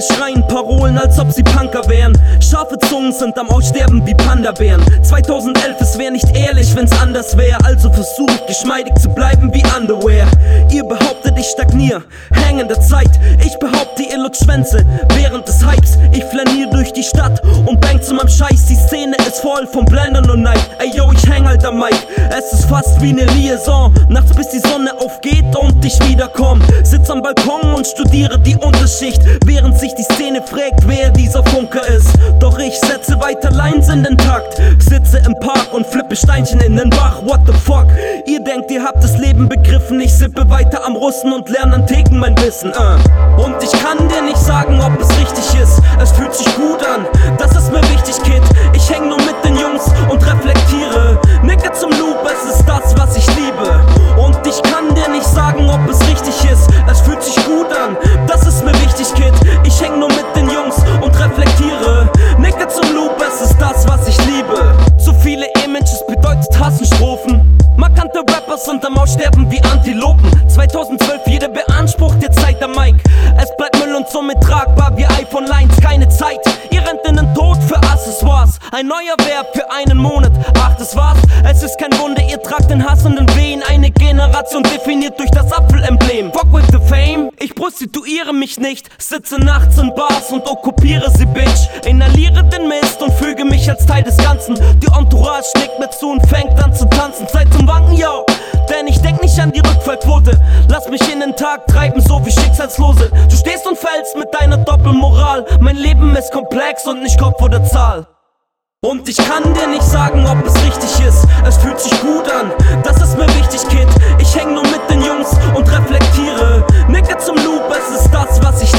Viele schreien Parolen, als ob sie Punker wären. Scharfe Zungen sind am Aussterben wie Panda-Bären. 2011, es wär nicht ehrlich, wenn's anders wär. Also versuch ich geschmeidig zu bleiben wie Underwear. Ihr behauptet, ich stagnier, hängende Zeit. Ich behaupte, ihr lutscht Schwänze während des Hypes. Ich flanier durch die Stadt und denk zu meinem Scheiß. Die Szene ist voll von Blendern und Neid. Ey yo, ich häng halt am Mic. Es ist fast wie ne Liaison. Nachts bis die Sonne aufgeht und ich wiederkomm. Sitz am Balkon und studiere die Unterschicht, während sich die Szene fragt, wer dieser Funker ist. Doch ich setze weiter Lines in den Takt, sitze im Park und flippe Steinchen in den Bach. What the fuck? Ihr denkt, ihr habt das Leben begriffen. Ich sippe weiter am Russen und lerne an Theken mein Wissen. Und ich kann dir nicht sagen, ob es richtig ist. Es fühlt sich gut an, das ist mir wichtig, Kid. Ich häng nur mit den Jungs und reflektiere. Nicke zum Loop, es ist das, was ich liebe. Und ich kann dir nicht sagen, ob es richtig ist. Es fühlt sich gut an, das ist mir wichtig, Kid. Ich häng nur mit den Jungs und reflektiere. Nicke zum Loop, es ist das, was ich liebe. Zu viele Images bedeutet Hassenstrophen. Markante Rapper sind am Aussterben wie Antilopen. 2012, jeder beansprucht jetzt Zeit am Mic. Es bleibt Müll und somit tragbar wie iPhone-Lines. Keine Zeit, ihr rennt in den Tod für Accessoires. Ein neuer Verb für einen Monat, ach das war's. Es ist kein Wunder, ihr tragt den Hass in den Wehen. Eine Generation definiert durch das Apfelemblem. Fuck with the fame, ich prostituiere mich nicht. Sitze nachts in Bars und okkupiere sie, Bitch. Inhaliere den Mist und füge mich als Teil des Ganzen. Die Entourage nickt mir zu und fängt an zu tanzen. Zeit zum Wanken, yo, denn ich denk nicht an die Rückfallquote. Lass mich in den Tag treiben, so wie Schicksalslose. Du stehst und fällst mit deiner Doppelmoral. Mein Leben ist komplex und nicht Kopf oder Zahl. Und ich kann dir nicht sagen, ob es richtig ist. Es fühlt sich gut an, das ist mir wichtig, Kid. Ich häng nur mit den Jungs und reflektiere. Nicke zum Loop, es ist das, was ich